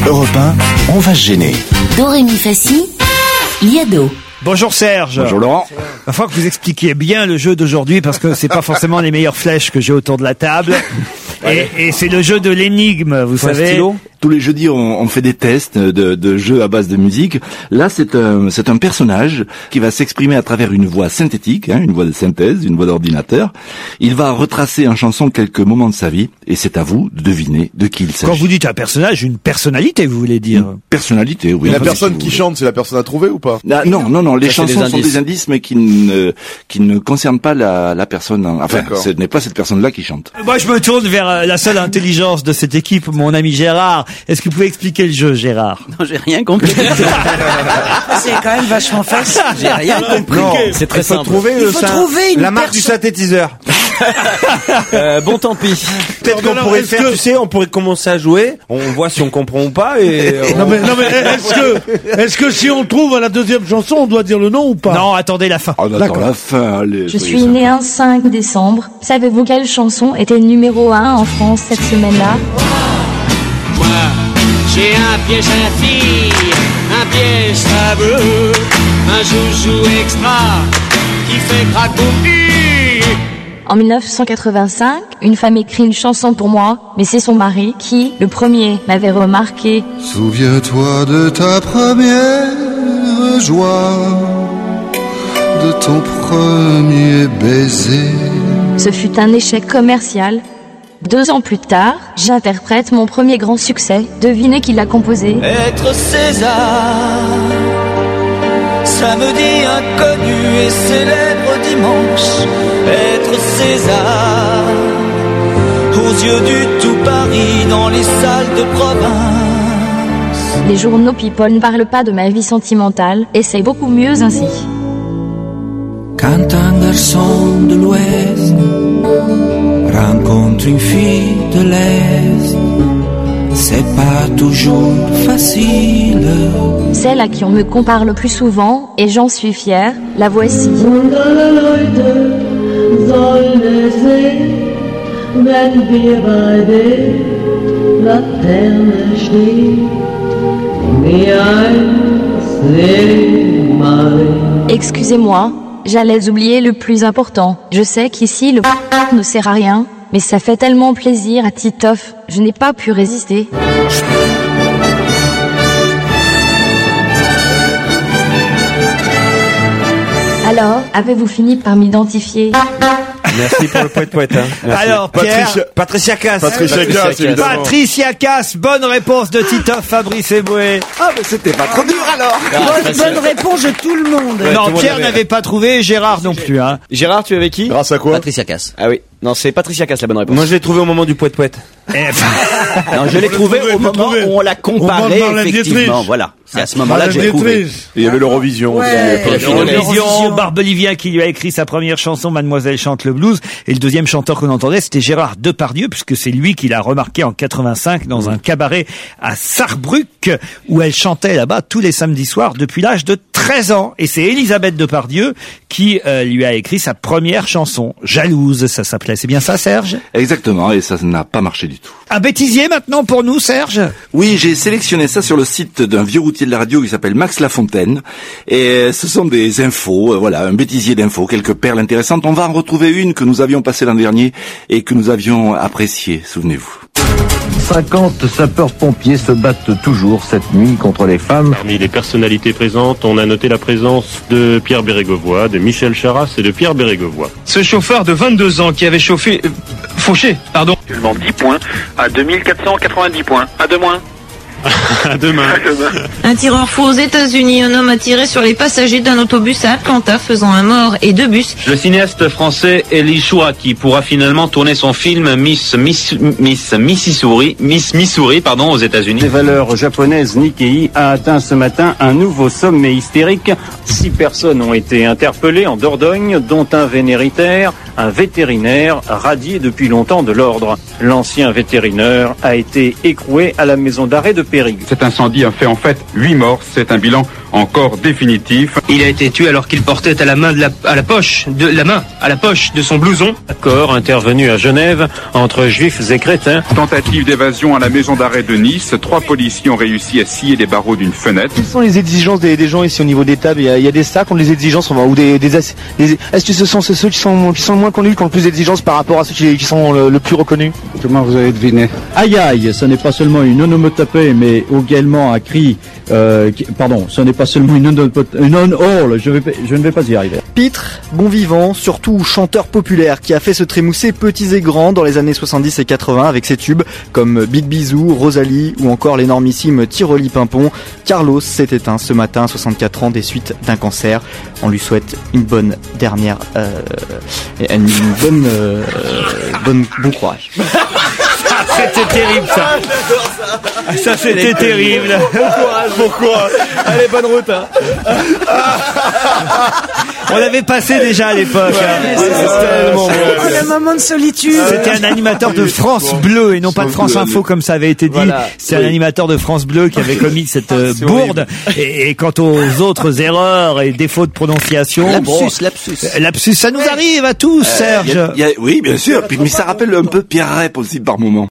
Europe 1, on va se gêner. Dorémy Fassi, Liado. Bonjour Serge. Bonjour Laurent. Il va falloir que vous expliquiez bien le jeu d'aujourd'hui parce que c'est pas forcément les meilleures flèches que j'ai autour de la table. Et c'est le jeu de l'énigme, vous savez. Tous les jeudis, on fait des tests de jeux à base de musique. Là, c'est un personnage qui va s'exprimer à travers une voix synthétique, une voix de synthèse, une voix d'ordinateur. Il va retracer en chanson quelques moments de sa vie, et c'est à vous de deviner de qui il s'agit. Quand vous dites un personnage, une personnalité, vous voulez dire? Une personnalité, oui. Et la personne qui chante, c'est la personne à trouver ou pas? Non. Les chansons sont des indices, mais qui ne concernent pas la personne. Enfin, ce n'est pas cette personne-là qui chante. Moi, je me tourne vers la seule intelligence de cette équipe, mon ami Gérard. Est-ce que vous pouvez expliquer le jeu, Gérard? Non, j'ai rien compris. C'est quand même vachement facile. J'ai rien compris. Non, c'est très simple. Il faut trouver une la marque du synthétiseur. Bon, tant pis. Peut-être qu'on pourrait faire, tu sais, on pourrait commencer à jouer. On voit si on comprend ou pas. Et Non mais est-ce que si on trouve à la deuxième chanson, on doit dire le nom ou pas? Non, attendez la fin. On attend la fin. Allez, Je suis née un 5 décembre. Savez-vous quelle chanson était numéro 1 en France cette semaine-là? Moi, j'ai un piège infini, un piège sableux, un joujou extra qui fait craquer. En 1985, une femme écrit une chanson pour moi, mais c'est son mari qui, le premier, m'avait remarqué. Souviens-toi de ta première joie, de ton premier baiser. Ce fut un échec commercial. 2 ans plus tard, j'interprète mon premier grand succès. Devinez qui l'a composé. Être César, samedi inconnu et célèbre dimanche. Être César, aux yeux du tout Paris, dans les salles de province. Les journaux People ne parlent pas de ma vie sentimentale, et c'est beaucoup mieux ainsi. Quand un garçon de l'Ouest rencontre une fille de l'Est, c'est pas toujours facile. Celle à qui on me compare le plus souvent, et j'en suis fière, la voici. Excusez-moi, j'allais oublier le plus important. Je sais qu'ici, le ne sert à rien, mais ça fait tellement plaisir à Titoff, je n'ai pas pu résister. Alors, avez-vous fini par m'identifier? merci pour le poète. Alors, Pierre. Patricia Cass. Évidemment. Patricia Cass, bonne réponse de Titoff, Fabrice Eboué. Ah, mais c'était pas trop dur alors. Bonne réponse de tout le monde. Non, Pierre n'avait pas trouvé, Gérard non plus, hein. Gérard, tu es avec qui? Grâce à quoi? Patricia Cass. Ah oui. Non, c'est Patricia Cass la bonne réponse. Moi, je l'ai trouvé au moment du poète. Non, je l'ai trouvé au moment où on l'a comparé, effectivement. Voilà. C'est à ce moment-là que je l'ai trouvé. Il y avait l'Eurovision. L'Eurovision, Barbelivien qui lui a écrit sa première chanson, Mademoiselle chante le blues. Et le deuxième chanteur qu'on entendait, c'était Gérard Depardieu, puisque c'est lui qui l'a remarqué en 85 dans un cabaret à Sarrebruck, où elle chantait là-bas tous les samedis soirs depuis l'âge de 13 ans. Et c'est Elisabeth Depardieu qui lui a écrit sa première chanson, Jalouse, ça s'appelait. C'est bien ça, Serge? Exactement, et ça n'a pas marché du tout. Un bêtisier maintenant pour nous, Serge? Oui, j'ai sélectionné ça sur le site d'un vieux routier de la radio qui s'appelle Max Lafontaine. Et ce sont des infos, un bêtisier d'infos, quelques perles intéressantes. On va en retrouver une que nous avions passée l'an dernier et que nous avions appréciée, souvenez-vous. 50 sapeurs-pompiers se battent toujours cette nuit contre les femmes. Parmi les personnalités présentes, on a noté la présence de Pierre Bérégovoy, de Michel Charasse et de Pierre Bérégovoy. Ce chauffeur de 22 ans qui avait fauché, Seulement 10 points à 2490 points. À demain. À demain. Un tireur fou aux États-Unis. Un homme a tiré sur les passagers d'un autobus à Atlanta, faisant un mort et 2 bus. Le cinéaste français Elie Chouraki pourra finalement tourner son film Miss Missouri, aux États-Unis. Les valeurs japonaises Nikkei a atteint ce matin un nouveau sommet hystérique. 6 personnes ont été interpellées en Dordogne, dont un vénéritaire, un vétérinaire radié depuis longtemps de l'ordre. L'ancien vétérinaire a été écroué à la maison d'arrêt de Périgueux. Cet incendie a fait en fait 8 morts. C'est un bilan encore définitif. Il a été tué alors qu'il portait à la main à la poche de son blouson. Accord intervenu à Genève entre juifs et chrétiens. Tentative d'évasion à la maison d'arrêt de Nice. 3 policiers ont réussi à scier les barreaux d'une fenêtre. Quelles sont les exigences des gens ici au niveau des tables? Il y a des sacs, ont des exigences, ou est-ce que ce sont ceux qui sont moins connus, qui ont le plus d'exigences par rapport à ceux qui sont le plus reconnus? Comment vous avez deviné? Aïe aïe, ce n'est pas seulement une onomatopée, mais également un cri. Ce n'est pas seulement une on-all. Je ne vais pas y arriver. Pitre, bon vivant, surtout chanteur populaire qui a fait se trémousser petits et grands dans les années 70 et 80 avec ses tubes comme Big Bisou, Rosalie ou encore l'énormissime Tiroli Pimpon. Carlos s'est éteint ce matin à 64 ans des suites d'un cancer. On lui souhaite une bonne dernière, bon courage. C'était terrible ça. Ça c'était terrible. Pourquoi? Allez, bonne route. Hein. On l'avait passé déjà à l'époque. Le moment de solitude. C'était un animateur de France Bleu et non pas de France Info comme ça avait été dit. Voilà. C'est un animateur de France Bleu qui avait commis cette bourde. Et quant aux autres erreurs et défauts de prononciation, lapsus, ça nous arrive à tous, Serge. Oui, bien sûr. Mais ça rappelle un peu Pierre Rep aussi par moment.